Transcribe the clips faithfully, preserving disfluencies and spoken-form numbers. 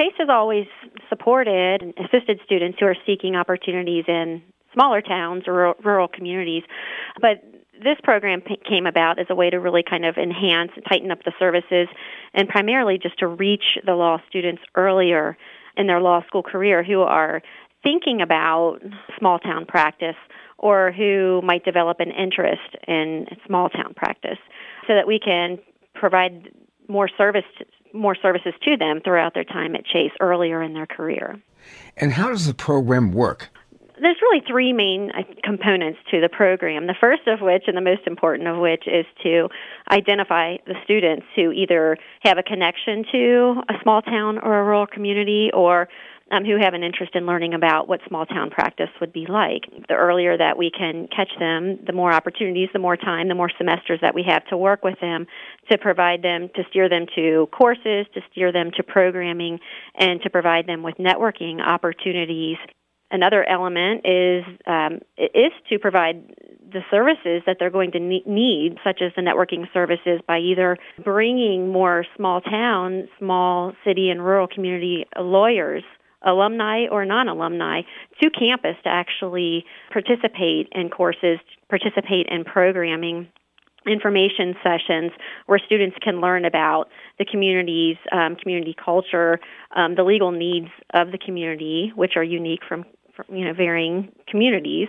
Chase has always supported and assisted students who are seeking opportunities in smaller towns or rural, rural communities, but this program p- came about as a way to really kind of enhance and tighten up the services, and primarily just to reach the law students earlier in their law school career who are thinking about small-town practice or who might develop an interest in small-town practice, so that we can provide more service to, more services to them throughout their time at Chase earlier in their career. And how does the program work? There's really three main components to the program, the first of which and the most important of which is to identify the students who either have a connection to a small town or a rural community or um, who have an interest in learning about what small town practice would be like. The earlier that we can catch them, the more opportunities, the more time, the more semesters that we have to work with them to provide them, to steer them to courses, to steer them to programming, and to provide them with networking opportunities. Another element is um, is to provide the services that they're going to need, such as the networking services, by either bringing more small town, small city, and rural community lawyers, alumni or non-alumni, to campus to actually participate in courses, participate in programming, information sessions where students can learn about the community's um, community culture, um, the legal needs of the community, which are unique from you know, varying communities.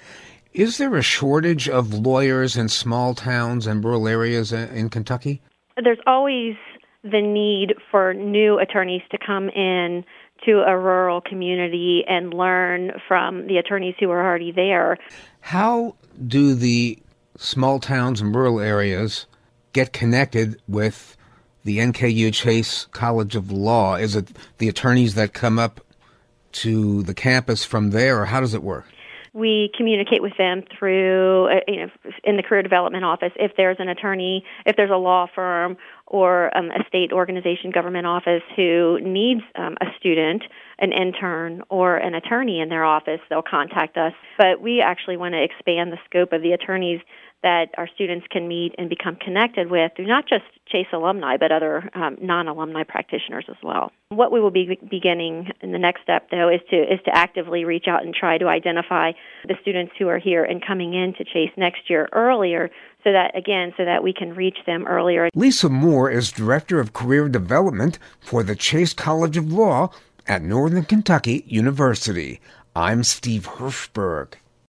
Is there a shortage of lawyers in small towns and rural areas in Kentucky? There's always the need for new attorneys to come in to a rural community and learn from the attorneys who are already there. How do the small towns and rural areas get connected with the N K U Chase College of Law? Is it the attorneys that come up to the campus from there, or how does it work? We communicate with them through, uh, you know, in the career development office. If there's an attorney, if there's a law firm or um, a state organization, government office who needs um, a student, an intern, or an attorney in their office, they'll contact us. But we actually want to expand the scope of the attorneys that our students can meet and become connected with through not just Chase alumni, but other um, non-alumni practitioners as well. What we will be beginning in the next step, though, is to is to actively reach out and try to identify the students who are here and coming into Chase next year earlier, so that, again, so that we can reach them earlier. Lisa Moore is Director of Career Development for the Chase College of Law at Northern Kentucky University. I'm Steve Hirschberg.